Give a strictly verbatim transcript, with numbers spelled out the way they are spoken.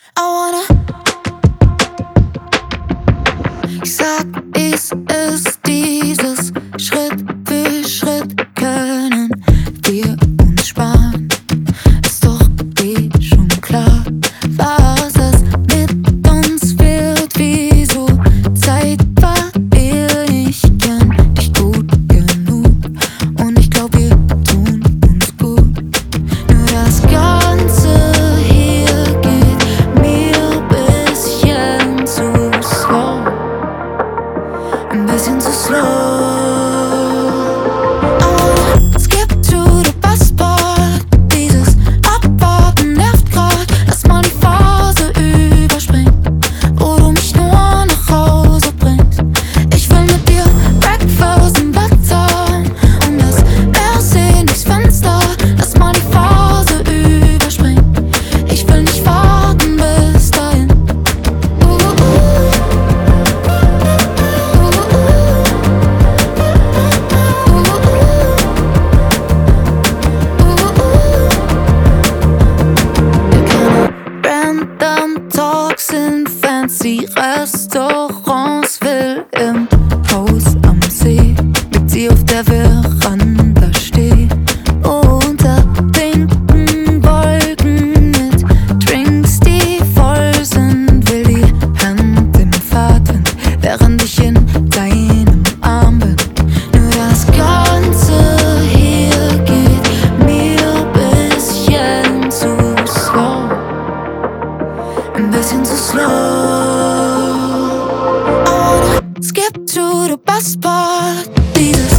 I wanna. Ich sag, es ist dieses Schritt für Schritt können wir uns sparen. Ist doch eh schon klar, was es mit uns wird. Wieso Zeit verliere ich gern dich gut genug. Und ich glaub, wir tun uns gut. Nur das Ganze hier geht mir bisschen zu slow. Ein bisschen zu slow. I wanna skip to the bus spot. Dieses Abwarten nervt grad. Lass mal die Phase überspringen, wo du mich nur nach Hause bringst. Ich will mit dir Breakfast im Bett sein und das Meer sehen durchs Fenster. Lass mal die Phase überspringen. Ich will nicht warten bis dahin. Uh, uh, uh. Random Talks in fancy Restaurants, will im Haus am See mit dir auf der Veranda stehen. Unter pinken Wolken mit Drinks, die voll sind, will die Hand im Fahrtwind, während ich in deinem Arm bin. Nur das Ganze hier geht mir bisschen zu slow. Ein bisschen zu slow. I wanna skip to the bus spot. Dieses